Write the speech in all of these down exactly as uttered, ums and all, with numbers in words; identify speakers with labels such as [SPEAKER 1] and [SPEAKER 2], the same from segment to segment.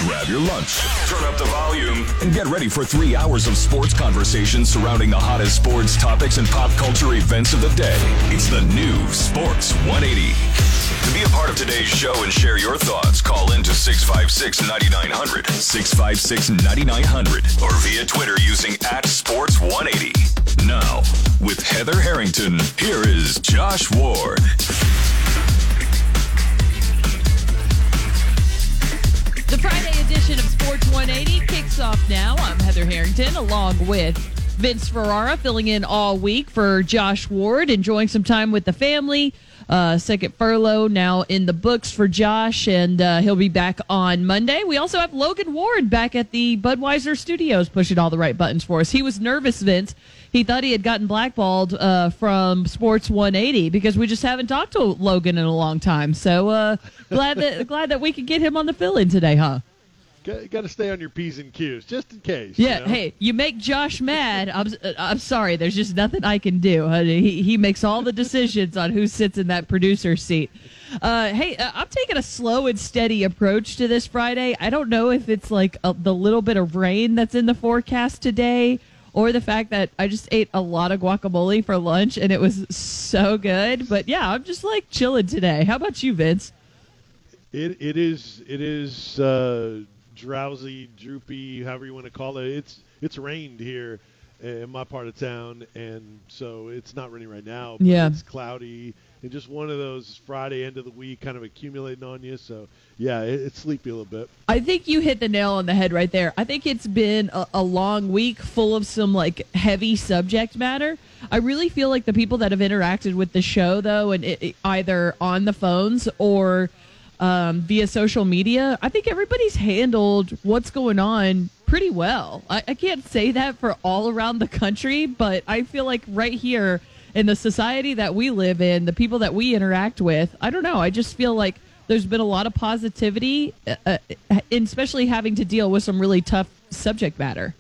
[SPEAKER 1] Grab your lunch, turn up the volume, and get ready for three hours of sports conversation surrounding the hottest sports topics and pop culture events of the day. It's the new Sports one eighty. To be a part of today's show and share your thoughts, call in to six five six, nine nine zero zero, six five six, nine nine zero zero, or via Twitter using at Sports one eighty. Now, with Heather Harrington, here is Josh Ward.
[SPEAKER 2] The Friday edition of Sports one eighty kicks off now. I'm Heather Harrington, along with Vince Ferrara, filling in all week for Josh Ward, enjoying some time with the family. Uh, second furlough now in the books for Josh, and uh, he'll be back on Monday. We also have Logan Ward back at the Budweiser Studios, pushing all the right buttons for us. He was nervous, Vince. He thought he had gotten blackballed uh, from Sports one eighty because we just haven't talked to Logan in a long time. So uh, glad that glad that we could get him on the fill-in today, huh?
[SPEAKER 3] Got to stay on your P's and Q's, just in case.
[SPEAKER 2] Yeah,
[SPEAKER 3] you know?
[SPEAKER 2] Hey, you make Josh mad. I'm I'm sorry. There's just nothing I can do. He he makes all the decisions on who sits in that producer seat. Uh, hey, uh, I'm taking a slow and steady approach to this Friday. I don't know if it's like a, the little bit of rain that's in the forecast today, or the fact that I just ate a lot of guacamole for lunch and it was so good. But yeah, I'm just like chilling today. How about you, Vince?
[SPEAKER 3] It it is it is. Uh, drowsy, droopy, however you want to call it. It's it's rained here in my part of town, and so it's not raining right now. But
[SPEAKER 2] yeah,
[SPEAKER 3] it's cloudy and just one of those Friday end of the week kind of accumulating on you. So yeah, it, it's sleepy a little bit.
[SPEAKER 2] I think you hit the nail on the head right there. I think it's been a, a long week full of some like heavy subject matter. I really feel like the people that have interacted with the show, though, and it, it, either on the phones or Um, via social media, I think everybody's handled what's going on pretty well. I, I can't say that for all around the country, but I feel like right here in the society that we live in, the people that we interact with, I don't know, I just feel like there's been a lot of positivity, uh, especially having to deal with some really tough subject matter.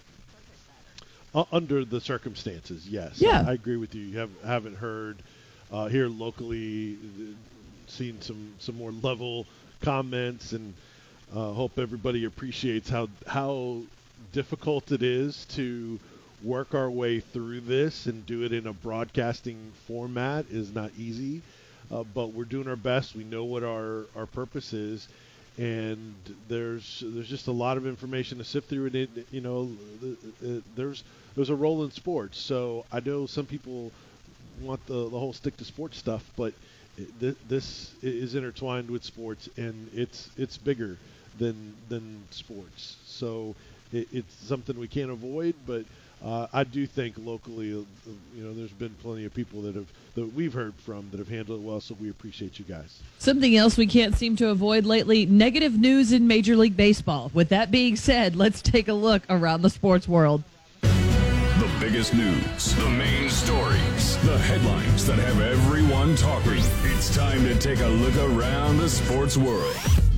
[SPEAKER 3] Uh, under the circumstances, yes.
[SPEAKER 2] Yeah.
[SPEAKER 3] I, I agree with you. You have, haven't heard uh, here locally seen some, some more level comments, and uh, hope everybody appreciates how how difficult it is to work our way through this and do it in a broadcasting format is not easy, uh, but we're doing our best. We know what our, our purpose is, and there's there's just a lot of information to sift through, and it, you know, there's there's a role in sports. So I know some people want the, the whole stick to sports stuff, but this is intertwined with sports, and it's it's bigger than than sports. So it, it's something we can't avoid. But uh, I do think locally, you know, there's been plenty of people that have that we've heard from that have handled it well. So we appreciate you guys.
[SPEAKER 2] Something else we can't seem to avoid lately: negative news in Major League Baseball. With that being said, let's take a look around the sports world.
[SPEAKER 1] The biggest news, the main stories, the headlines that have everyone talking. It's time to take a look around the sports world.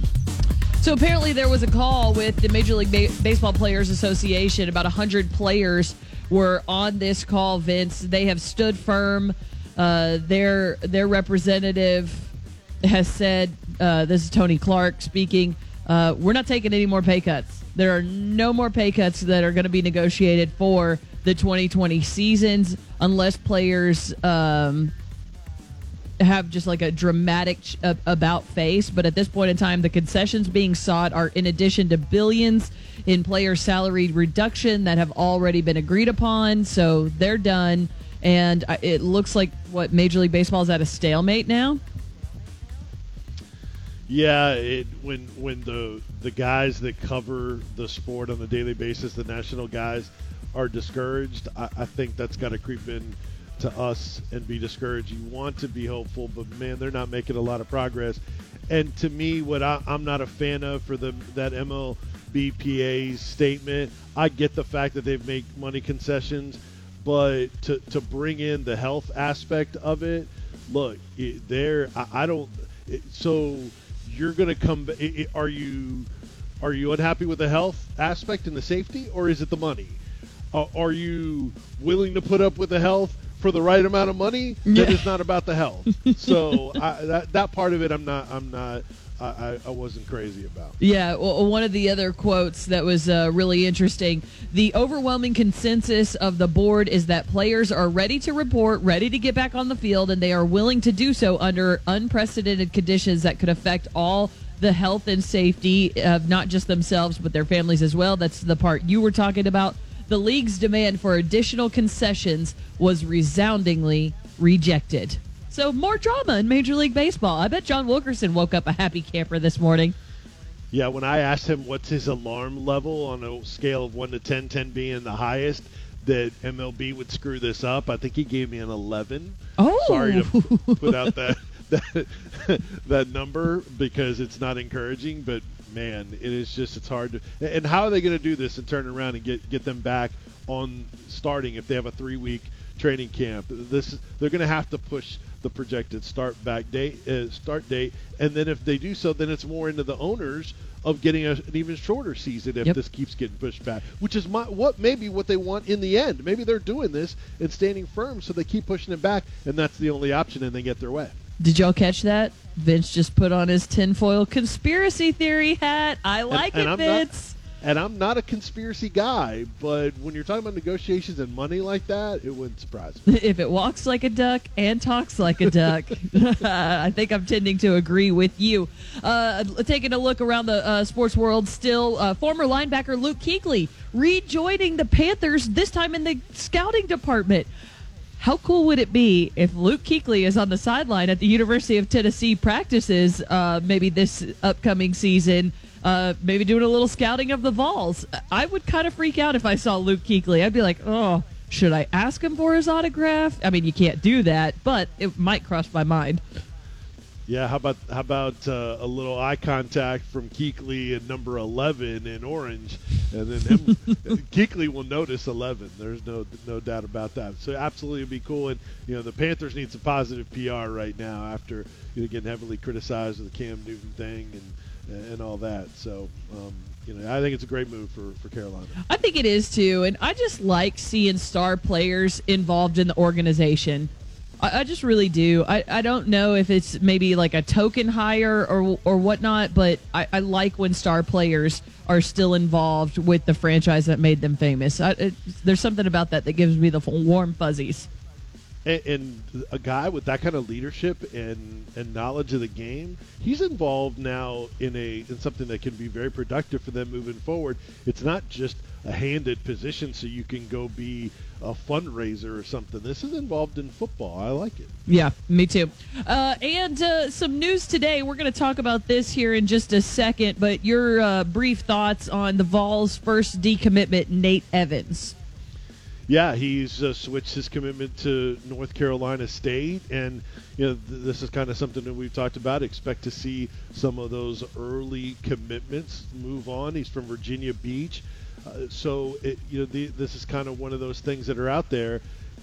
[SPEAKER 2] So apparently there was a call with the Major League ba- Baseball Players Association. About one hundred players were on this call, Vince. They have stood firm. Uh, their, their representative has said, uh, this is Tony Clark speaking, uh, we're not taking any more pay cuts. There are no more pay cuts that are going to be negotiated for the twenty twenty seasons unless players um, have just like a dramatic ch- about face. But at this point in time, the concessions being sought are in addition to billions in player salary reduction that have already been agreed upon. So they're done. And it looks like, what, Major League Baseball is at a stalemate now?
[SPEAKER 3] Yeah, it, when when the the guys that cover the sport on a daily basis, the national guys, are discouraged, I, I think that's got to creep in to us and be discouraged. You want to be hopeful, but man, they're not making a lot of progress. And to me, what I, I'm not a fan of for the that M L B P A's statement, I get the fact that they've made money concessions, but to to bring in the health aspect of it, look, it, there I, I don't. It, so you're going to come. It, it, are you are you unhappy with the health aspect and the safety, or is it the money? Uh, are you willing to put up with the health for the right amount of money, then
[SPEAKER 2] Yeah.
[SPEAKER 3] it's not about the health. So I, that that part of it, I'm not I'm not I, I wasn't crazy about.
[SPEAKER 2] Yeah, well, one of the other quotes that was uh, really interesting, the overwhelming consensus of the board is that players are ready to report, ready to get back on the field, and they are willing to do so under unprecedented conditions that could affect all the health and safety of not just themselves, but their families as well. That's the part you were talking about. The league's demand for additional concessions was resoundingly rejected. So more drama in Major League Baseball. I bet John Wilkerson woke up a happy camper this morning.
[SPEAKER 3] Yeah, when I asked him what's his alarm level on a scale of one to ten, ten being the highest, that M L B would screw this up, I think he gave me an eleven.
[SPEAKER 2] Oh.
[SPEAKER 3] Sorry to put out that that, that number because it's not encouraging, but man, it is just, it's hard to. And how are they going to do this and turn around and get, get them back on starting if they have a three-week training camp? This they're going to have to push the projected start back date, uh, start date, and then if they do so, then it's more into the owners of getting a, an even shorter season if
[SPEAKER 2] Yep.
[SPEAKER 3] this keeps getting pushed back, which is my, what maybe what they want in the end. Maybe they're doing this and standing firm, so they keep pushing it back, and that's the only option, and they get their way.
[SPEAKER 2] Did y'all catch that? Vince just put on his tinfoil conspiracy theory hat. I like
[SPEAKER 3] and, and
[SPEAKER 2] it,
[SPEAKER 3] I'm
[SPEAKER 2] Vince.
[SPEAKER 3] Not, and I'm not a conspiracy guy, but when you're talking about negotiations and money like that, it wouldn't surprise me.
[SPEAKER 2] If it walks like a duck and talks like a duck, I think I'm tending to agree with you. Uh, taking a look around the uh, sports world still, uh, former linebacker Luke Kuechly rejoining the Panthers, this time in the scouting department. How cool would it be if Luke Kuechly is on the sideline at the University of Tennessee practices uh, maybe this upcoming season, uh, maybe doing a little scouting of the Vols? I would kind of freak out if I saw Luke Kuechly. I'd be like, oh, should I ask him for his autograph? I mean, you can't do that, but it might cross my mind.
[SPEAKER 3] Yeah, how about how about uh, a little eye contact from Kuechly and number eleven in orange, and then him, Kuechly will notice eleven. There's no no doubt about that. So absolutely, it'd be cool. And you know, the Panthers need some positive P R right now after you know getting heavily criticized with the Cam Newton thing and and all that. So um, you know, I think it's a great move for for Carolina.
[SPEAKER 2] I think it is too, and I just like seeing star players involved in the organization. I, I just really do. I, I don't know if it's maybe like a token hire or or whatnot, but I, I like when star players are still involved with the franchise that made them famous. I, it, there's something about that that gives me the warm fuzzies.
[SPEAKER 3] And, and a guy with that kind of leadership and, and knowledge of the game, he's involved now in a in something that can be very productive for them moving forward. It's not just a handed position so you can go be a fundraiser or something. This is involved in football. I like it.
[SPEAKER 2] Yeah, me too. Uh, and uh, some news today. We're going to talk about this here in just a second, but your uh, brief thoughts on the Vols' first decommitment, Nate Evans.
[SPEAKER 3] Yeah, he's uh, switched his commitment to North Carolina State, and you know th- this is kind of something that we've talked about. Expect to see some of those early commitments move on. He's from Virginia Beach, uh, so it, you know the, this is kind of one of those things that are out there.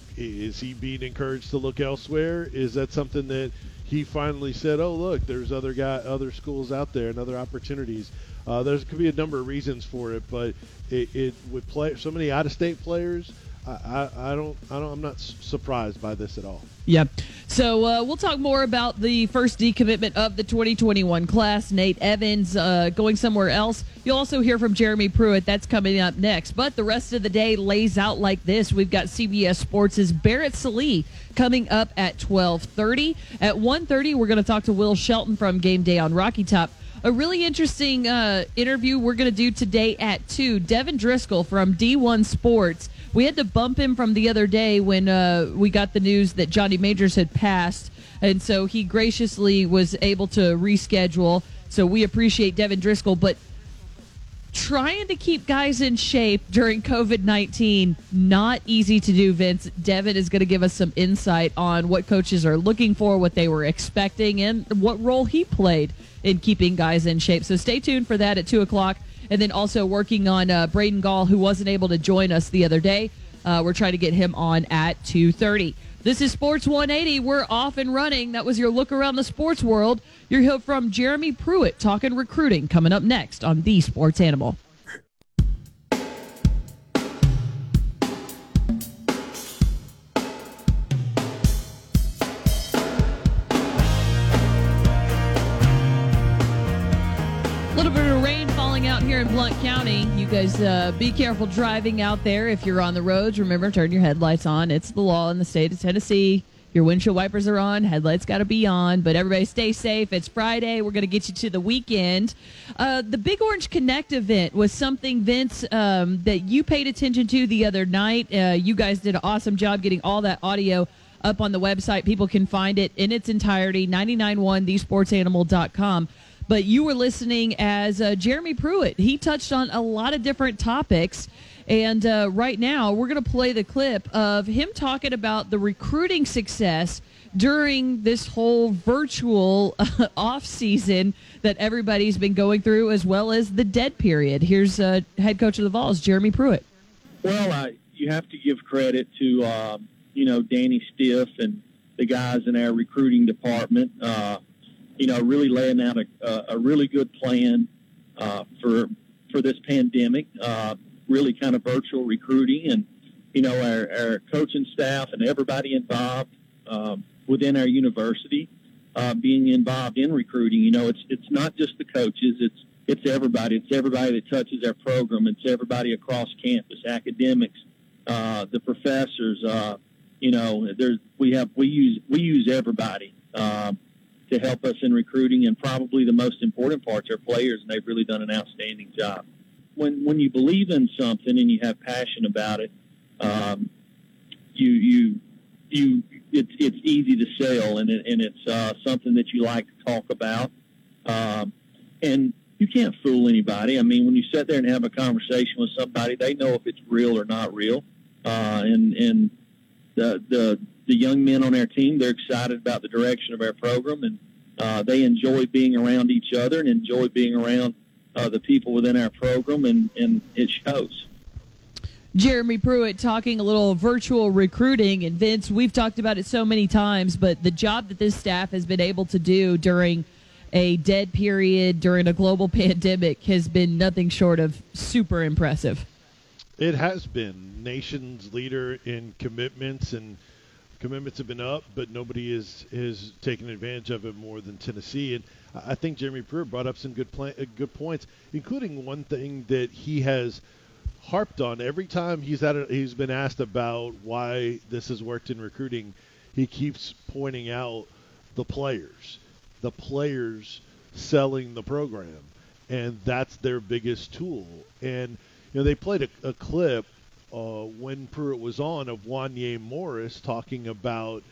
[SPEAKER 3] Is he being encouraged to look elsewhere? Is that something that he finally said, "Oh, look, there's other guy, other schools out there, and other opportunities"? Uh, there could be a number of reasons for it, but it, it would play so many out-of-state players. I, I, I don't, I don't, I'm not s- surprised by this at all.
[SPEAKER 2] Yeah. So uh, we'll talk more about the first decommitment of the twenty twenty-one class, Nate Evans uh, going somewhere else. You'll also hear from Jeremy Pruitt. That's coming up next. But the rest of the day lays out like this. We've got C B S Sports' Barrett Sallee coming up at twelve thirty. At one thirty, we're going to talk to Will Shelton from Game Day on Rocky Top. A really interesting uh, interview we're going to do today at two. Devin Driscoll from D one Sports. We had to bump him from the other day when uh, we got the news that Johnny Majors had passed, and so he graciously was able to reschedule. So we appreciate Devin Driscoll, but trying to keep guys in shape during COVID nineteen, not easy to do, Vince. Devin is going to give us some insight on what coaches are looking for, what they were expecting, and what role he played in keeping guys in shape. So stay tuned for that at two o'clock. And then also working on uh, Braden Gall, who wasn't able to join us the other day. Uh, we're trying to get him on at two thirty. This is Sports one eighty. We're off and running. That was your look around the sports world. You'll hear from Jeremy Pruitt talking recruiting coming up next on The Sports Animal. falling out here in Blount County. You guys uh, be careful driving out there if you're on the roads. Remember, turn your headlights on. It's the law in the state of Tennessee. Your windshield wipers are on. Headlights got to be on. But everybody stay safe. It's Friday. We're going to get you to the weekend. Uh, the Big Orange Connect event was something, Vince, um, that you paid attention to the other night. Uh, you guys did an awesome job getting all that audio up on the website. People can find it in its entirety, nine nine one the sports animal dot com. But you were listening as uh, Jeremy Pruitt. He touched on a lot of different topics. And uh, right now, we're going to play the clip of him talking about the recruiting success during this whole virtual uh, off season that everybody's been going through, as well as the dead period. Here's uh, head coach of the Vols, Jeremy Pruitt.
[SPEAKER 4] Well, uh, you have to give credit to, uh, you know, Danny Stiff and the guys in our recruiting department. Uh, you know, really laying out a, a really good plan uh, for for this pandemic, uh, really kind of virtual recruiting. And, you know, our, our coaching staff and everybody involved um, within our university uh, being involved in recruiting. You know, it's it's not just the coaches. It's it's everybody. It's everybody that touches our program. It's everybody across campus, academics, uh, the professors. Uh, you know, there's we have we use we use everybody. Uh, to help us in recruiting, and probably the most important parts are players, and they've really done an outstanding job. When when you believe in something and you have passion about it, um, you you you it's it's easy to sell, and it, and it's uh, something that you like to talk about, um, and you can't fool anybody. I mean, when you sit there and have a conversation with somebody, they know if it's real or not real, uh, and and the the the young men on our team, they're excited about the direction of our program, and uh, they enjoy being around each other and enjoy being around uh, the people within our program, and, and it shows.
[SPEAKER 2] Jeremy Pruitt talking a little virtual recruiting. And Vince, we've talked about it so many times, but the job that this staff has been able to do during a dead period, during a global pandemic, has been nothing short of super impressive.
[SPEAKER 3] It has been. Nation's leader in commitments, and commitments have been up, but nobody is is taking advantage of it more than Tennessee. And I think Jeremy Pruitt brought up some good plan, uh, good points, including one thing that he has harped on every time he's at a, he's been asked about why this has worked in recruiting. He keeps pointing out the players, the players selling the program, and that's their biggest tool. And you know, they played a, a clip Uh, when Pruitt was on of Wanye Morris talking about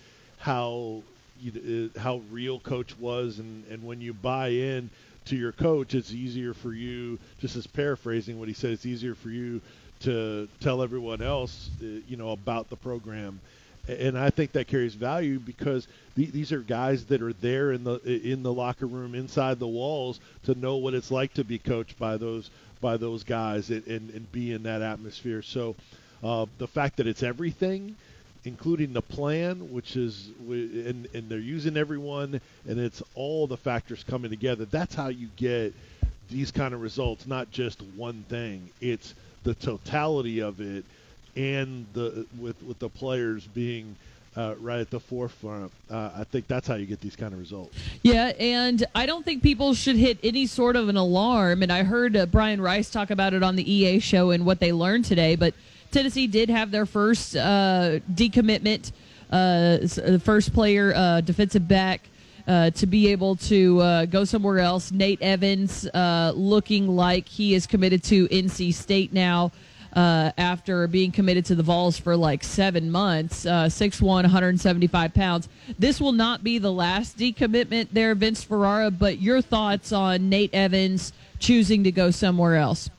[SPEAKER 3] how you, uh, how real Coach was, and, and when you buy in to your coach, it's easier for you, just as paraphrasing what he said, it's easier for you to tell everyone else, uh, you know, about the program. And I think that carries value because th- these are guys that are there in the in the locker room, inside the walls, to know what it's like to be coached by those by those guys and, and, and be in that atmosphere. So uh, the fact that it's everything, including the plan, which is and, and they're using everyone, and it's all the factors coming together. That's how you get these kind of results, not just one thing. It's the totality of it, and the with with the players being uh, right at the forefront. Uh, I think that's how you get these kind of results.
[SPEAKER 2] Yeah, and I don't think people should hit any sort of an alarm. And I heard uh, Brian Rice talk about it on the E A show and what they learned today. But Tennessee did have their first uh, decommitment, uh, the first player, uh, defensive back, uh, to be able to uh, go somewhere else. Nate Evans uh, looking like he is committed to N C State now. Uh, after being committed to the Vols for like seven months, uh, six one, one hundred seventy-five pounds. This will not be the last decommitment there, Vince Ferrara, but your thoughts on Nate Evans choosing to go somewhere else?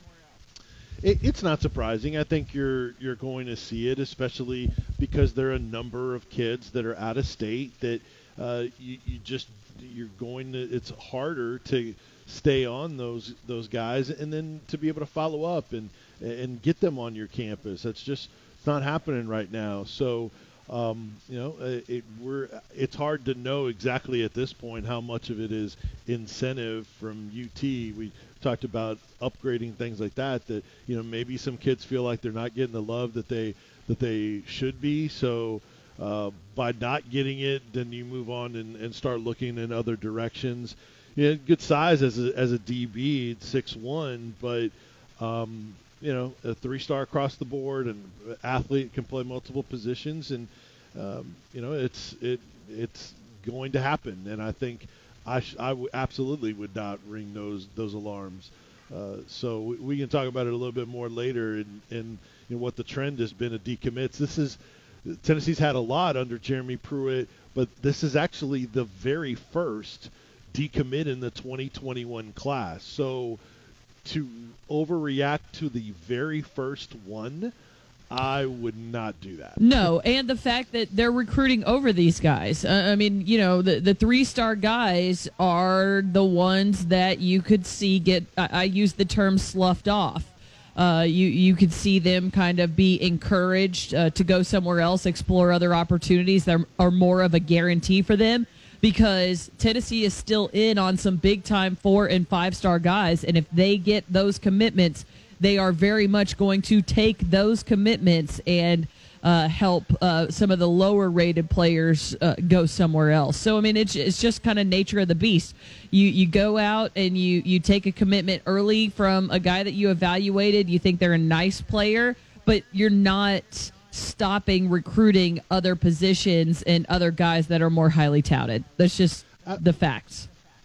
[SPEAKER 3] It, it's not surprising. I think you're you're going to see it, especially because there are a number of kids that are out of state that uh, you, you just you're going to. It's harder to stay on those those guys, and then to be able to follow up and and get them on your campus. That's just it's not happening right now. So, um, you know, it, we're it's hard to know exactly at this point how much of it is incentive from U T. We talked about upgrading things like that. That you know maybe some kids feel like they're not getting the love that they that they should be. So uh, by not getting it, then you move on and, and start looking in other directions. You he had good size as a, as a D B, six one, but um, you know, a three-star across the board, and athlete, can play multiple positions, and um, you know, it's it it's going to happen. And I think I sh- I w- absolutely would not ring those those alarms. Uh, so we, we can talk about it a little bit more later, and and you know, what the trend has been of decommits. This is Tennessee's had a lot under Jeremy Pruitt, but this is actually the very first decommit in the twenty twenty-one class. So to overreact to the very first one, I would not do that.
[SPEAKER 2] No, and the fact that they're recruiting over these guys. Uh, I mean, you know, the, the three-star guys are the ones that you could see get, I, I use the term sloughed off. Uh, you, you could see them kind of be encouraged uh, to go somewhere else, explore other opportunities that are, are more of a guarantee for them, because Tennessee is still in on some big-time four- and five-star guys, and if they get those commitments, they are very much going to take those commitments and uh, help uh, some of the lower-rated players uh, go somewhere else. So, I mean, it's, it's just kind of nature of the beast. You you go out and you, you take a commitment early from a guy that you evaluated. You think they're a nice player, but you're not stopping recruiting other positions and other guys that are more highly touted. That's just uh, the facts.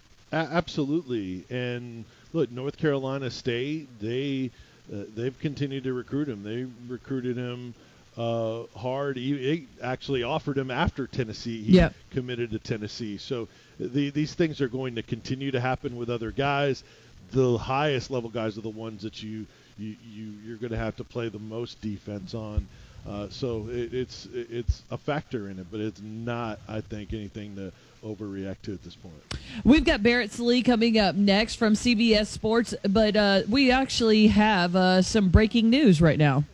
[SPEAKER 3] Absolutely. And look, North Carolina State, they uh, they've continued to recruit him. They recruited him uh, hard. He, he actually offered him after Tennessee. He
[SPEAKER 2] yep.
[SPEAKER 3] committed to Tennessee. So the, these things are going to continue to happen with other guys. The highest level guys are the ones that you, you, you you're going to have to play the most defense on. Uh, so it, it's it's a factor in it, but it's not, I think, anything to overreact to at this point.
[SPEAKER 2] We've got Barrett Sallee coming up next from C B S Sports, but uh, we actually have uh, some breaking news right now.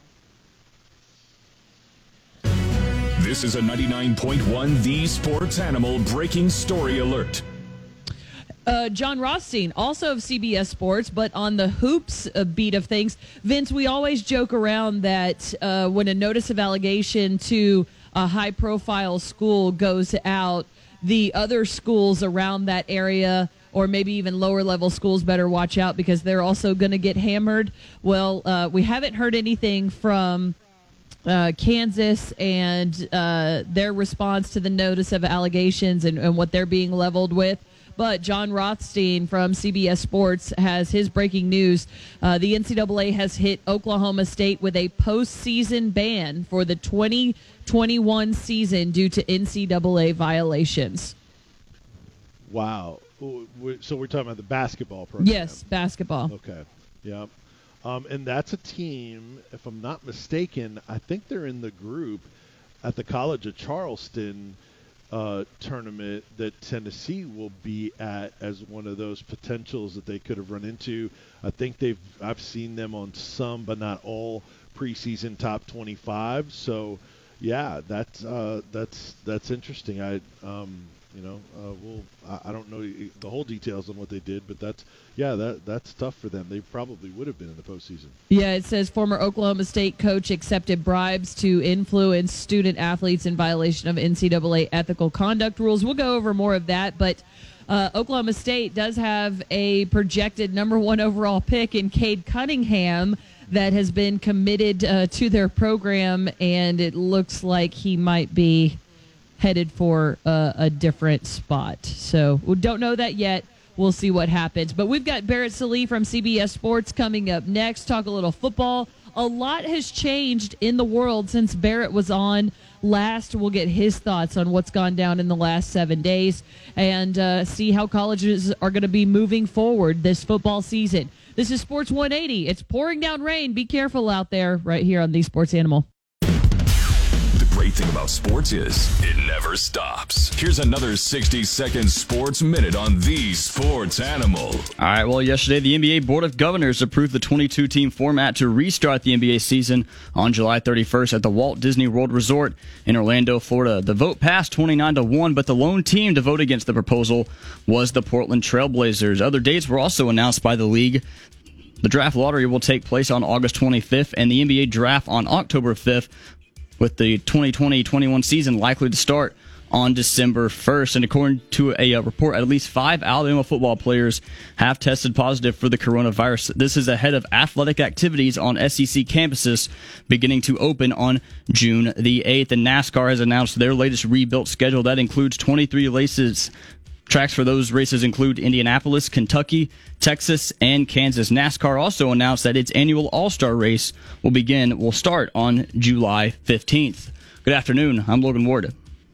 [SPEAKER 1] This is a ninety-nine point one The Sports Animal breaking story alert.
[SPEAKER 2] Uh, John Rothstein, also of C B S Sports, but on the hoops uh, beat of things. Vince, we always joke around that uh, when a notice of allegation to a high-profile school goes out, the other schools around that area, or maybe even lower-level schools, better watch out because they're also going to get hammered. Well, uh, we haven't heard anything from uh, Kansas and uh, their response to the notice of allegations and, and what they're being leveled with. But John Rothstein from C B S Sports has his breaking news. Uh, the N C double A has hit Oklahoma State with a postseason ban for the twenty twenty-one season due to N C double A violations.
[SPEAKER 3] Wow. So we're talking about the basketball program?
[SPEAKER 2] Yes, basketball.
[SPEAKER 3] Okay. Yeah. Um, and that's a team, if I'm not mistaken, I think they're in the group at the College of Charleston Uh, tournament that Tennessee will be at as one of those potentials that they could have run into. I think they've I've seen them on some but not all preseason top twenty-five. So yeah, that's uh, that's that's interesting. I um, you know uh, we'll I, I don't know the whole details on what they did, but that's yeah that that's tough for them. They probably would have been in the postseason.
[SPEAKER 2] Yeah, it says former Oklahoma State coach accepted bribes to influence student athletes in violation of N C double A ethical conduct rules. We'll go over more of that, but uh, Oklahoma State does have a projected number one overall pick in Cade Cunningham that has been committed uh, to their program, and it looks like he might be headed for uh, a different spot. So we don't know that yet. We'll see what happens. But we've got Barrett Sallee from C B S Sports coming up next. Talk a little football. A lot has changed in the world since Barrett was on last. We'll get his thoughts on what's gone down in the last seven days and uh, see how colleges are going to be moving forward this football season. This is Sports one eighty. It's pouring down rain. Be careful out there right here on The Sports Animal.
[SPEAKER 1] The great thing about sports is it never stops. Here's another sixty-second sports minute on The Sports Animal.
[SPEAKER 5] All right, well, yesterday the N B A Board of Governors approved the twenty-two team format to restart the N B A season on July thirty-first at the Walt Disney World Resort in Orlando, Florida. The vote passed twenty-nine to one, but the lone team to vote against the proposal was the Portland Trail Blazers. Other dates were also announced by the league. The draft lottery will take place on August twenty-fifth and the N B A draft on October fifth, with the twenty twenty twenty-one season likely to start on December first. And according to a, a report, at least five Alabama football players have tested positive for the coronavirus. This is ahead of athletic activities on S E C campuses beginning to open on June the eighth. And NASCAR has announced their latest rebuilt schedule. That includes twenty-three races. Tracks for those races include Indianapolis, Kentucky, Texas, and Kansas. NASCAR also announced that its annual All-Star race will begin, will start on July fifteenth. Good afternoon. I'm Logan Ward.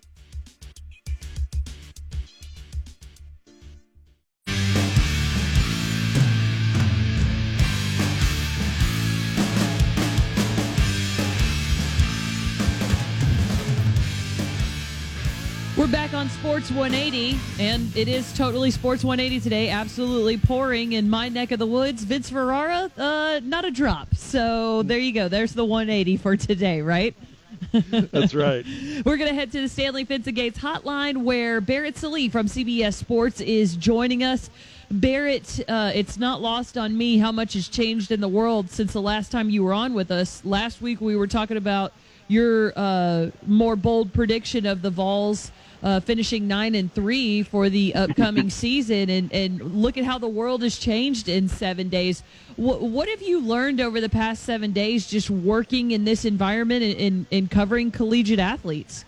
[SPEAKER 2] We're back on Sports one eighty, and it is totally Sports one eighty today. Absolutely pouring in my neck of the woods. Vince Ferrara, uh, not a drop. So there you go. There's the one eighty for today, right?
[SPEAKER 3] That's right.
[SPEAKER 2] We're going to head to the Stanley Fence Gates hotline where Barrett Sallee from C B S Sports is joining us. Barrett, uh, it's not lost on me how much has changed in the world since the last time you were on with us. Last week we were talking about your uh, more bold prediction of the Vols Uh, finishing nine and three for the upcoming season, and, and look at how the world has changed in seven days. What, what have you learned over the past seven days just working in this environment and, and, and covering collegiate athletes?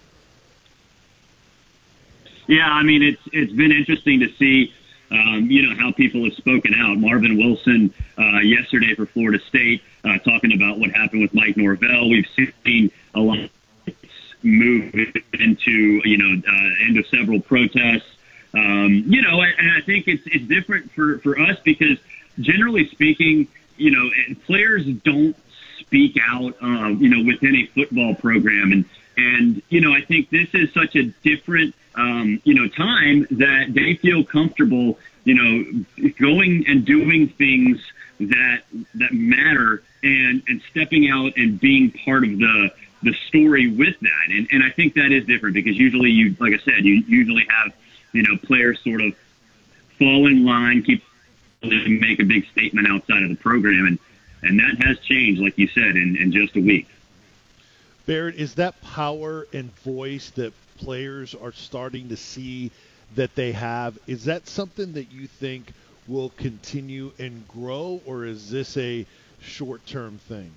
[SPEAKER 6] Yeah, I mean, it's it's been interesting to see, um, you know, how people have spoken out. Marvin Wilson uh, yesterday for Florida State uh, talking about what happened with Mike Norvell. We've seen a lot of move into, you know, uh, into several protests. Um, you know, and I think it's it's different for, for us because generally speaking, you know, players don't speak out, uh, you know, within a football program. And, and, you know, I think this is such a different, um, you know, time that they feel comfortable, you know, going and doing things that, that matter and, and stepping out and being part of the, the story with that. And, and I think that is different because usually you, like I said, you usually have, you know, players sort of fall in line, keep and make a big statement outside of the program. And, and that has changed, like you said, in, in just a week.
[SPEAKER 3] Barrett, is that power and voice that players are starting to see that they have, is that something that you think will continue and grow, or is this a short-term thing?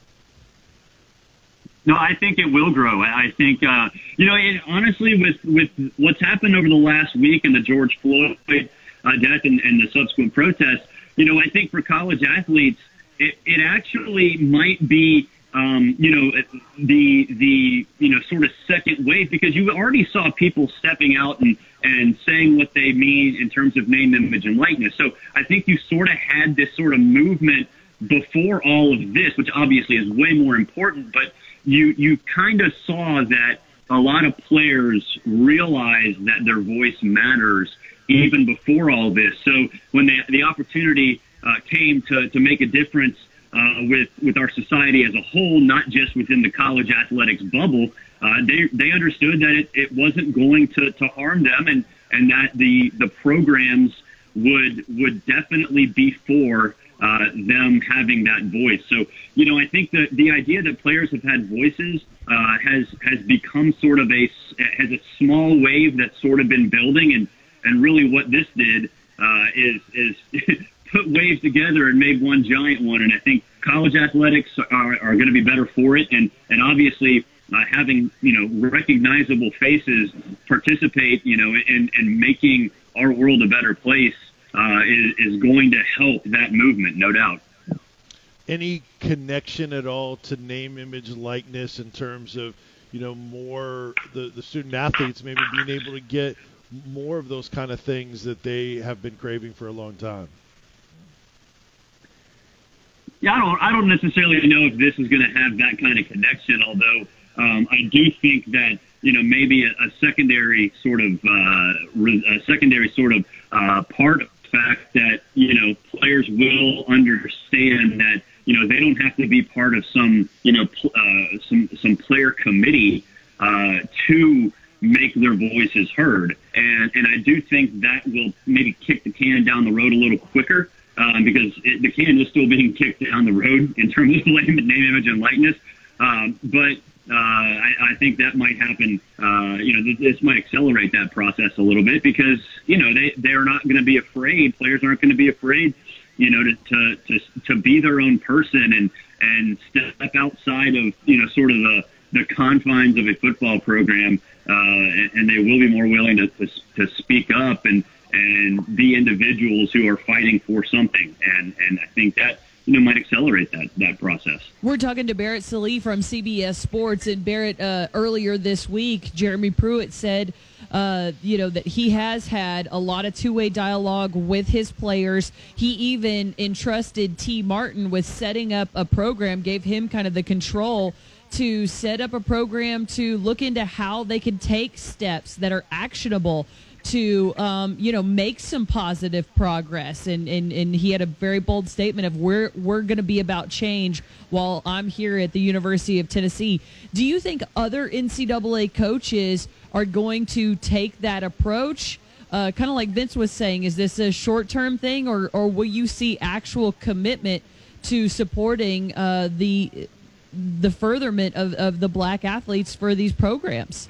[SPEAKER 6] No, I think it will grow. I think, uh, you know, it, honestly, with, with what's happened over the last week and the George Floyd uh, death and, and the subsequent protests, you know, I think for college athletes, it, it actually might be, um, you know, the, the, you know, sort of second wave, because you already saw people stepping out and, and saying what they mean in terms of name, image, and likeness. So I think you sort of had this sort of movement before all of this, which obviously is way more important, but you you kind of saw that a lot of players realized that their voice matters even before all this. So when the, the opportunity uh, came to, to make a difference uh, with, with our society as a whole, not just within the college athletics bubble, uh, they they understood that it, it wasn't going to, to harm them, and, and that the, the programs would would definitely be for Uh, them having that voice. So, you know, I think that the idea that players have had voices uh, has has become sort of a has a small wave that's sort of been building, and, and really what this did uh, is is put waves together and made one giant one. And I think college athletics are, are going to be better for it, and and obviously uh, having, you know, recognizable faces participate, you know, in, in making our world a better place. Uh, is, is going to help that movement, no doubt.
[SPEAKER 3] Any connection at all to name, image, likeness in terms of, you know, more the, the student athletes maybe being able to get more of those kind of things that they have been craving for a long time?
[SPEAKER 6] Yeah, I don't, I don't necessarily know if this is going to have that kind of connection, although um, I do think that, you know, maybe a, a secondary sort of uh, re, a secondary sort of uh, part of fact that, you know, players will understand that, you know, they don't have to be part of some, you know, pl- uh, some some player committee uh, to make their voices heard. And and I do think that will maybe kick the can down the road a little quicker um, because it, the can is still being kicked down the road in terms of name, name image, and likeness. Um, but uh, I, I think that might happen. Uh, you know, this might accelerate that process a little bit because, you know, they, they're not going to be afraid. Players aren't going to be afraid, you know, to, to, to, to be their own person and, and step outside of, you know, sort of the, the confines of a football program. Uh, and, and they will be more willing to, to, to speak up and, and be individuals who are fighting for something. And, and I think that, you know, might accelerate that, that process.
[SPEAKER 2] We're talking to Barrett Sallee from C B S Sports, and Barrett, uh, earlier this week, Jeremy Pruitt said, uh, you know, that he has had a lot of two-way dialogue with his players. He even entrusted T. Martin with setting up a program, gave him kind of the control to set up a program to look into how they can take steps that are actionable to, um, you know, make some positive progress. And, and, and he had a very bold statement of we're, we're going to be about change while I'm here at the University of Tennessee. Do you think other N C double A coaches are going to take that approach? Uh, kind of like Vince was saying, is this a short-term thing, or, or will you see actual commitment to supporting uh, the the furtherment of, of the black athletes for these programs?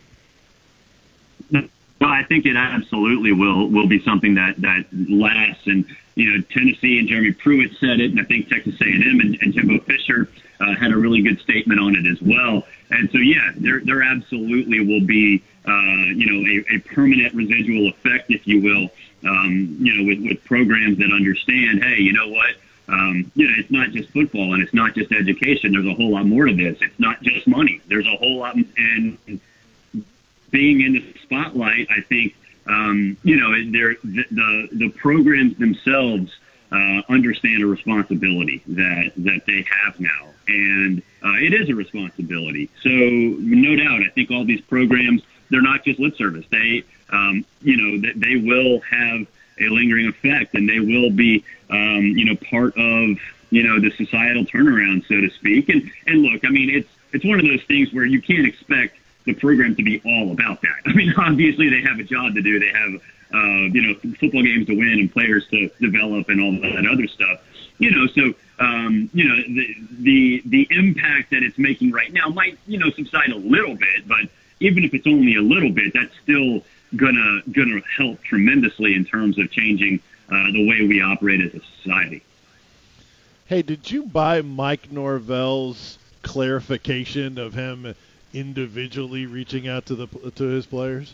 [SPEAKER 6] Well, I think it absolutely will will be something that, that lasts. And, you know, Tennessee and Jeremy Pruitt said it, and I think Texas A and M and, and Jimbo Fisher uh, had a really good statement on it as well. And so, yeah, there there absolutely will be, uh, you know, a, a permanent residual effect, if you will, um, you know, with, with programs that understand, hey, you know what, um, you know, it's not just football and it's not just education. There's a whole lot more to this. It's not just money. There's a whole lot, and being in the spotlight, I think, um, you know, the, the the programs themselves uh, understand a responsibility that that they have now, and uh, it is a responsibility. So, no doubt, I think all these programs, they're not just lip service. They, um, you know, they, they will have a lingering effect, and they will be, um, you know, part of, you know, the societal turnaround, so to speak. And and look, I mean, it's it's one of those things where you can't expect the program to be all about that. I mean, obviously they have a job to do. They have, uh, you know, football games to win and players to develop and all that other stuff. You know, so, um, you know, the, the, the impact that it's making right now might, you know, subside a little bit, but even if it's only a little bit, that's still gonna, gonna help tremendously in terms of changing uh, the way we operate as a society.
[SPEAKER 3] Hey, did you buy Mike Norvell's clarification of him individually reaching out to the to his players?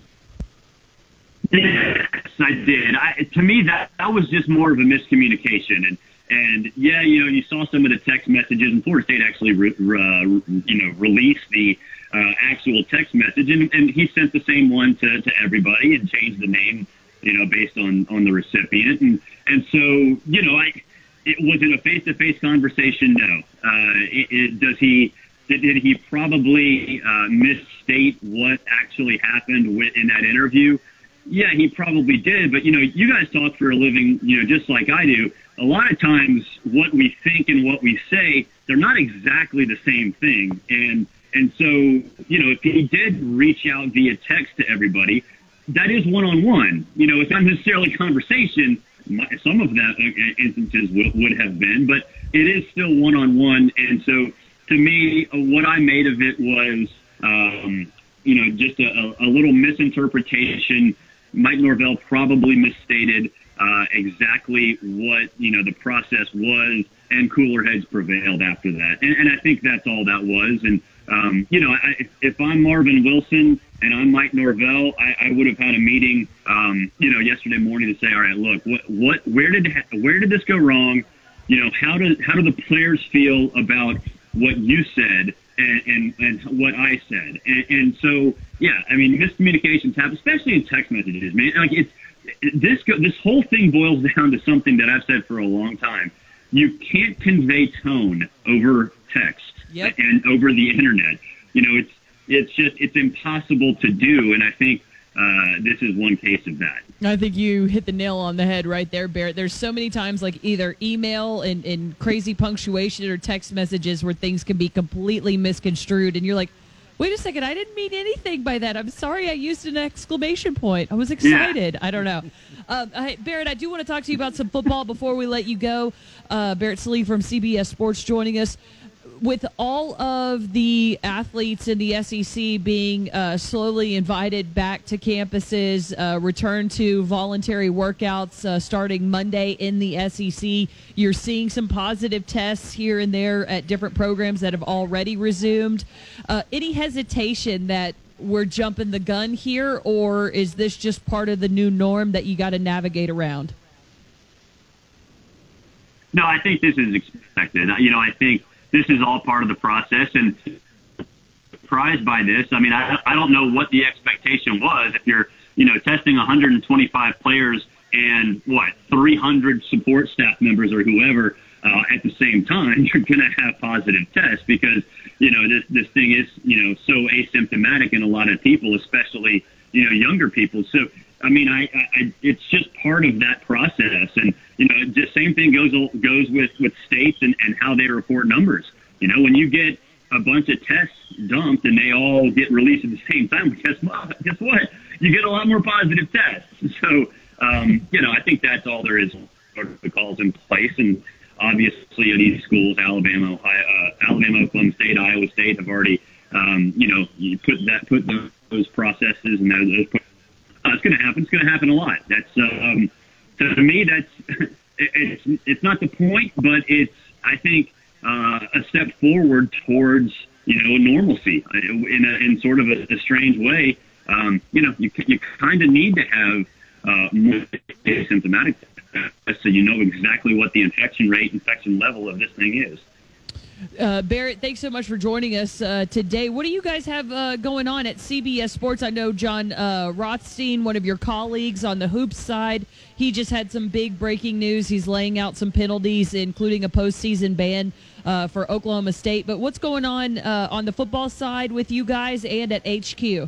[SPEAKER 6] Yes, I did. I, to me, that that was just more of a miscommunication, and and yeah, you know, you saw some of the text messages, and Florida State actually, re, re, you know, released the uh, actual text message, and, and he sent the same one to, to everybody and changed the name, you know, based on on the recipient, and and so, you know, I it was it a face to face conversation? No. Uh, it, it, does he? Did, did he probably uh, misstate what actually happened with, in that interview? Yeah, he probably did. But, you know, you guys talk for a living, you know, just like I do. A lot of times what we think and what we say, they're not exactly the same thing. And and so, you know, if he did reach out via text to everybody, that is one-on-one. You know, it's not necessarily conversation. Some of that instances would, would have been, but it is still one-on-one. And so, to me, what I made of it was, um, you know, just a, a little misinterpretation. Mike Norvell probably misstated uh, exactly what, you know, the process was, and cooler heads prevailed after that. And, and I think that's all that was. And, um, you know, I, if I'm Marvin Wilson and I'm Mike Norvell, I, I would have had a meeting, um, you know, yesterday morning to say, all right, look, what, what, where did, where did this go wrong? You know, how do, how do the players feel about what you said and, and, and what I said. And, and so, yeah, I mean, miscommunications happen, especially in text messages, man. Like it's, this, this whole thing boils down to something that I've said for a long time. You can't convey tone over text
[SPEAKER 2] yep.
[SPEAKER 6] and over the internet. You know, it's, it's just, it's impossible to do. And I think uh, this is one case of that.
[SPEAKER 2] I think you hit the nail on the head right there, Barrett. There's so many times like either email and, and crazy punctuation or text messages where things can be completely misconstrued. And you're like, wait a second, I didn't mean anything by that. I'm sorry I used an exclamation point. I was excited. Yeah. I don't know. Um, I, Barrett, I do want to talk to you about some football before we let you go. Uh, Barrett Sallee from C B S Sports joining us. with all of the athletes in the S E C being uh, slowly invited back to campuses, uh, return to voluntary workouts uh, starting Monday in the S E C, you're seeing some positive tests here and there at different programs that have already resumed. Uh, any hesitation that we're jumping the gun here, or is this just part of the new norm that you got to navigate around?
[SPEAKER 6] No, I think this is expected. You know, I think this is all part of the process, and surprised by this. I mean, I, I don't know what the expectation was. If you're, you know, testing one hundred twenty-five players and what, three hundred support staff members or whoever uh, at the same time, you're going to have positive tests because, you know, this, this thing is, you know, so asymptomatic in a lot of people, especially, you know, younger people. So, I mean, I, I, it's just part of that process. And, you know, the same thing goes goes with, with states and, and how they report numbers. You know, when you get a bunch of tests dumped and they all get released at the same time, guess what? Guess what? You get a lot more positive tests. So, um, you know, I think that's all there is. Protocols in place. And obviously, these schools, Alabama, Ohio, uh, Alabama, Oklahoma State, Iowa State, have already, um, you know, you put that put those, those processes and those. those Uh, it's going to happen. It's going to happen a lot. That's um, so to me. That's it's it's not the point, but it's I think uh, a step forward towards you know normalcy in a, in sort of a, a strange way. Um, you know, you you kind of need to have uh, more asymptomatic tests so you know exactly what the infection rate, infection level of this thing is.
[SPEAKER 2] Uh, Barrett, thanks so much for joining us uh, today. What do you guys have uh, going on at C B S Sports? I know John uh, Rothstein, one of your colleagues on the hoops side, he just had some big breaking news. He's laying out some penalties, including a postseason ban uh, for Oklahoma State. But what's going on uh, on the football side with you guys and at H Q?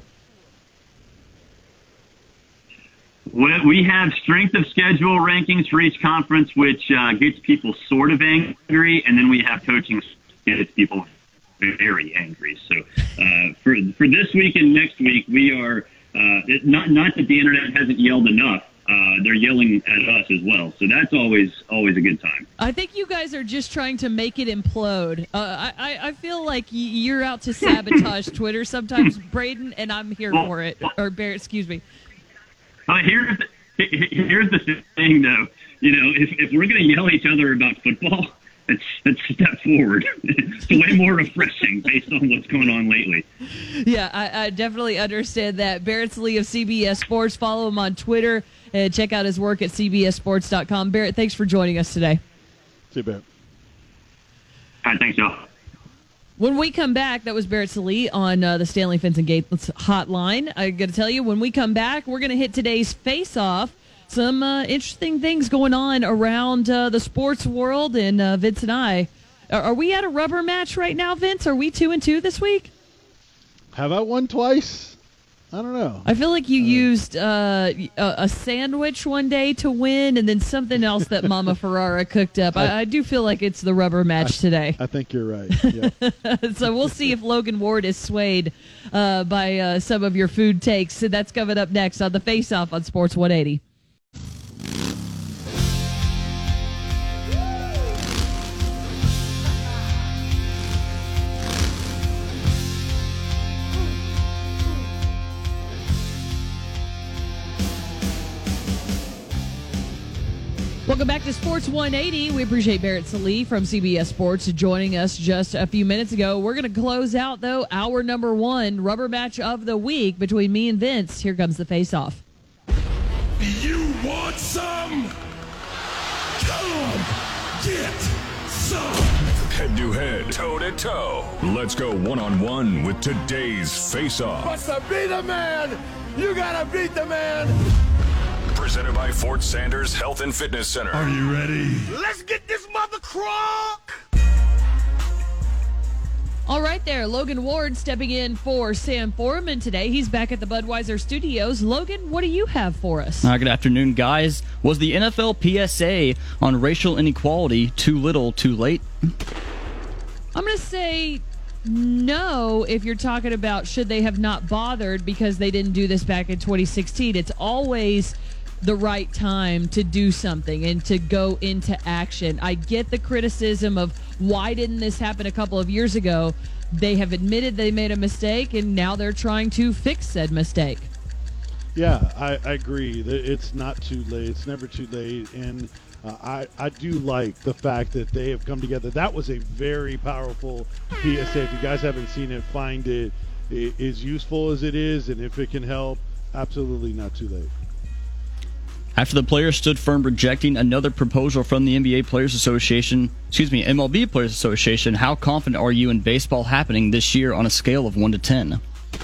[SPEAKER 6] We have strength of schedule rankings for each conference, which uh, gets people sort of angry, and then we have coaching gets people very angry. So uh, for for this week and next week, we are uh, it, not not that the internet hasn't yelled enough. Uh, they're yelling at us as well, so that's always always a good time.
[SPEAKER 2] I think you guys are just trying to make it implode. Uh, I I feel like you're out to sabotage Twitter sometimes, Braden, and I'm here
[SPEAKER 6] well,
[SPEAKER 2] for it. Or Barrett, excuse me.
[SPEAKER 6] Uh, here's the, here's the thing, though. You know, if, if we're going to yell at each other about football, it's it's a step forward. It's way more refreshing based on what's going on lately.
[SPEAKER 2] Yeah, I, I definitely understand that. Barrett Sallee of C B S Sports. Follow him on Twitter and check out his work at C B S sports dot com. Barrett, thanks for joining us today.
[SPEAKER 3] See you, Barrett.
[SPEAKER 6] All right, thanks, y'all.
[SPEAKER 2] When we come back, that was Barrett Sallee on uh, the Stanley Fence and Gates hotline. I got to tell you, when we come back, we're going to hit today's face-off. Some uh, interesting things going on around uh, the sports world, and uh, Vince and I. Are, are we at a rubber match right now, Vince? Are we two and two this week?
[SPEAKER 3] Have I won twice? I don't know.
[SPEAKER 2] I feel like you
[SPEAKER 3] uh,
[SPEAKER 2] used uh, a, a sandwich one day to win, and then something else that Mama Ferrara cooked up. I, I do feel like it's the rubber match
[SPEAKER 3] I,
[SPEAKER 2] today.
[SPEAKER 3] I think you're right. Yeah.
[SPEAKER 2] So we'll see if Logan Ward is swayed uh, by uh, some of your food takes. So that's coming up next on the Face Off on Sports one eighty. Welcome back to Sports one eighty. We appreciate Barrett Sallee from C B S Sports joining us just a few minutes ago. We're going to close out, though, our number one rubber match of the week between me and Vince. Here comes the face-off.
[SPEAKER 1] You want some? Come get some. Head-to-head, toe-to-toe. Let's go one-on-one with today's face-off.
[SPEAKER 7] But to be the man, you got to beat the man.
[SPEAKER 1] Presented by Fort Sanders Health and Fitness Center. Are you ready?
[SPEAKER 7] Let's get this mother crock!
[SPEAKER 2] All right there, Logan Ward stepping in for Sam Foreman today. He's back at the Budweiser Studios. Logan, what do you have for us?
[SPEAKER 5] Uh, good afternoon, guys. Was the N F L P S A on racial inequality too little, too late?
[SPEAKER 2] I'm going to say no if you're talking about should they have not bothered because they didn't do this back in twenty sixteen. It's always the right time to do something and to go into action. I get the criticism of why didn't this happen a couple of years ago. They have admitted they made a mistake, and now they're trying to fix said mistake.
[SPEAKER 3] Yeah, I, I agree. It's not too late. It's never too late. And uh, I, I do like the fact that they have come together. That was a very powerful P S A. If you guys haven't seen it, find it. It is useful as it is, and if it can help, absolutely not too late.
[SPEAKER 5] After the players stood firm rejecting another proposal from the N B A Players Association, excuse me, M L B Players Association, how confident are you in baseball happening this year on a scale of one to ten?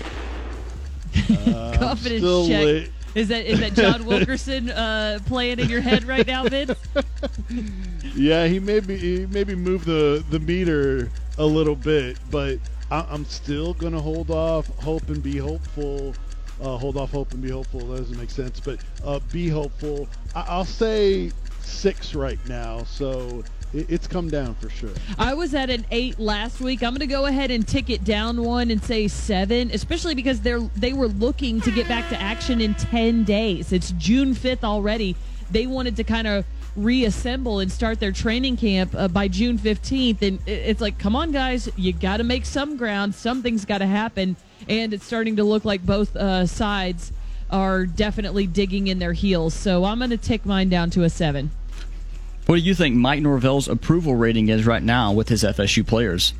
[SPEAKER 3] Uh,
[SPEAKER 2] Confidence check. Lit. Is that is that John Wilkerson uh, playing in your head right now, Vince?
[SPEAKER 3] Yeah, he maybe he maybe moved the, the meter a little bit, but I, I'm still gonna hold off, hope and be hopeful. Uh, hold off, hope and be hopeful. That doesn't make sense, but uh, be hopeful. I, I'll say six right now, so it, it's come down for sure.
[SPEAKER 2] I was at an eight last week. I'm going to go ahead and tick it down one and say seven, especially because they're they were looking to get back to action in ten days. It's June fifth already. They wanted to kind of reassemble and start their training camp uh, by June fifteenth, and it's like, come on, guys, you got to make some ground. Something's got to happen. And it's starting to look like both uh, sides are definitely digging in their heels. So I'm going to tick mine down to a seven.
[SPEAKER 5] What do you think Mike Norvell's approval rating is right now with his F S U players?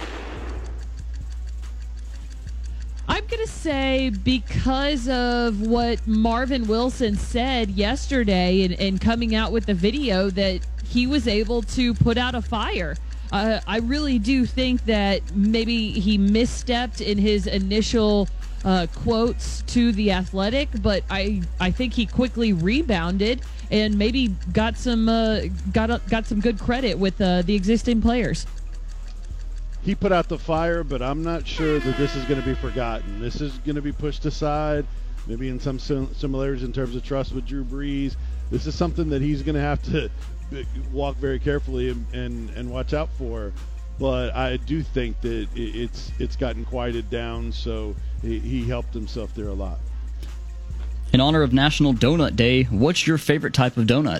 [SPEAKER 2] I'm going to say because of what Marvin Wilson said yesterday and, and coming out with the video that he was able to put out a fire. Uh, I really do think that maybe he misstepped in his initial uh, quotes to The Athletic, but I, I think he quickly rebounded and maybe got some uh, got got some good credit with uh, the existing players.
[SPEAKER 3] He put out the fire, but I'm not sure that this is going to be forgotten. This is going to be pushed aside, maybe in some sim- similarities in terms of trust with Drew Brees. This is something that he's going to have to walk very carefully and, and, and watch out for, but I do think that it, it's it's gotten quieted down, so he, he helped himself there a lot.
[SPEAKER 5] In honor of National Donut Day, what's your favorite type of donut?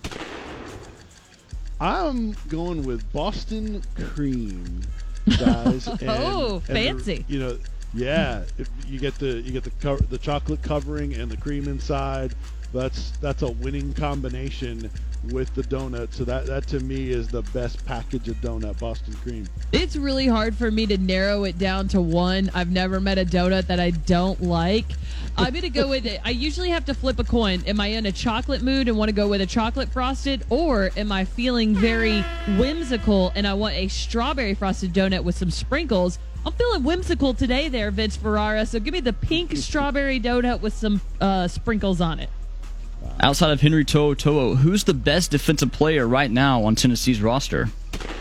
[SPEAKER 3] I'm going with Boston cream, guys. And,
[SPEAKER 2] oh, fancy!
[SPEAKER 3] And the, you know, yeah, if you get the you get the co- the chocolate covering and the cream inside. That's that's a winning combination with the donut. So that, that to me is the best package of donut, Boston cream.
[SPEAKER 2] It's really hard for me to narrow it down to one. I've never met a donut that I don't like. I'm going to go with it. I usually have to flip a coin. Am I in a chocolate mood and want to go with a chocolate frosted, or am I feeling very whimsical and I want a strawberry frosted donut with some sprinkles? I'm feeling whimsical today there, Vince Ferrara. So give me the pink strawberry donut with some uh, sprinkles on it.
[SPEAKER 5] Outside of Henry To'o To'o, who's the best defensive player right now on Tennessee's roster?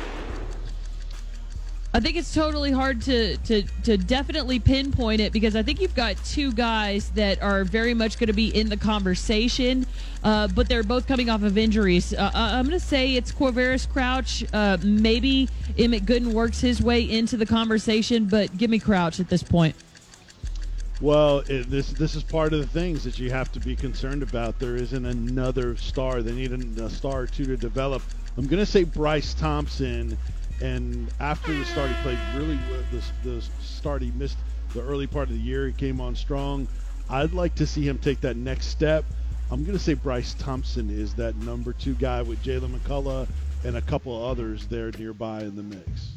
[SPEAKER 2] I think it's totally hard to, to, to definitely pinpoint it because I think you've got two guys that are very much going to be in the conversation, uh, but they're both coming off of injuries. Uh, I'm going to say it's Quavaris Crouch. Uh, maybe Emmett Gooden works his way into the conversation, but give me Crouch at this point.
[SPEAKER 3] Well, it, this this is part of the things that you have to be concerned about. There isn't another star. They need a, a star or two to develop. I'm going to say Bryce Thompson, and after the start, he played really well. The, the start, he missed the early part of the year. He came on strong. I'd like to see him take that next step. I'm going to say Bryce Thompson is that number two guy with Jalen McCullough and a couple others there nearby in the mix.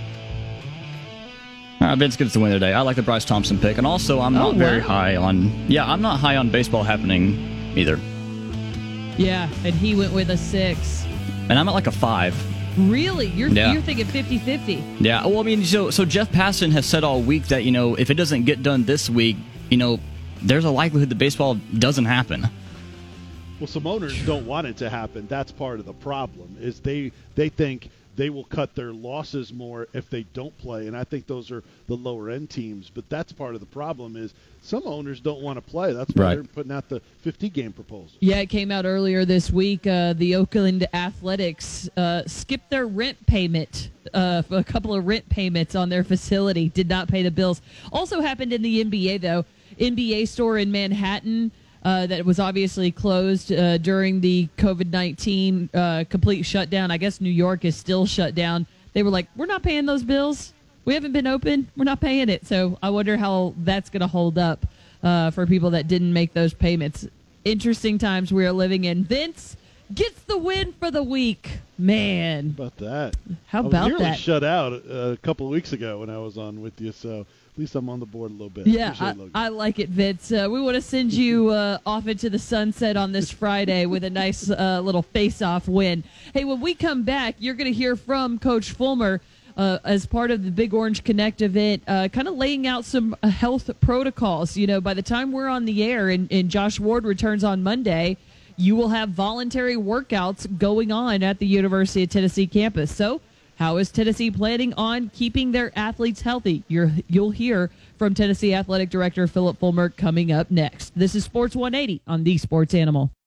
[SPEAKER 5] All right, Vince gets the win today. I like the Bryce Thompson pick, and also I'm not
[SPEAKER 2] oh,
[SPEAKER 5] very
[SPEAKER 2] wow.
[SPEAKER 5] high on. Yeah, I'm not high on baseball happening either.
[SPEAKER 2] Yeah, and he went with a six.
[SPEAKER 5] And I'm at like a five.
[SPEAKER 2] Really? You're
[SPEAKER 5] yeah.
[SPEAKER 2] you're thinking fifty-fifty.
[SPEAKER 5] Yeah. Well, I mean, so so Jeff Passan has said all week that, you know, if it doesn't get done this week, you know, there's a likelihood that baseball doesn't happen.
[SPEAKER 3] Well, some owners don't want it to happen. That's part of the problem. Is they they think they will cut their losses more if they don't play, and I think those are the lower end teams. But that's part of the problem is some owners don't want to play. That's why right. they're putting out the fifty game proposal.
[SPEAKER 2] Yeah, it came out earlier this week. Uh, the Oakland Athletics uh, skipped their rent payment, uh, a couple of rent payments on their facility, did not pay the bills. Also happened in the N B A, though. N B A store in Manhattan uh, that was obviously closed uh, during the COVID nineteen uh, complete shutdown. I guess New York is still shut down. They were like, we're not paying those bills. We haven't been open. We're not paying it. So I wonder how that's going to hold up uh, for people that didn't make those payments. Interesting times we are living in. Vince gets the win for the week. Man.
[SPEAKER 3] How about that?
[SPEAKER 2] How
[SPEAKER 3] I was
[SPEAKER 2] about
[SPEAKER 3] nearly
[SPEAKER 2] that?
[SPEAKER 3] shut out uh, a couple of weeks ago when I was on with you, so at least I'm on the board a little bit.
[SPEAKER 2] Yeah,
[SPEAKER 3] Appreciate
[SPEAKER 2] I,
[SPEAKER 3] it, Logan.
[SPEAKER 2] I like it, Vince. Uh, we want to send you uh, off into the sunset on this Friday with a nice uh, little face-off win. Hey, when we come back, you're going to hear from Coach Fulmer uh, as part of the Big Orange Connect event, uh, kind of laying out some uh, health protocols. You know, by the time we're on the air and, and Josh Ward returns on Monday, you will have voluntary workouts going on at the University of Tennessee campus. So how is Tennessee planning on keeping their athletes healthy? You're, you'll hear from Tennessee Athletic Director Philip Fulmer coming up next. This is Sports one eighty on the Sports Animal.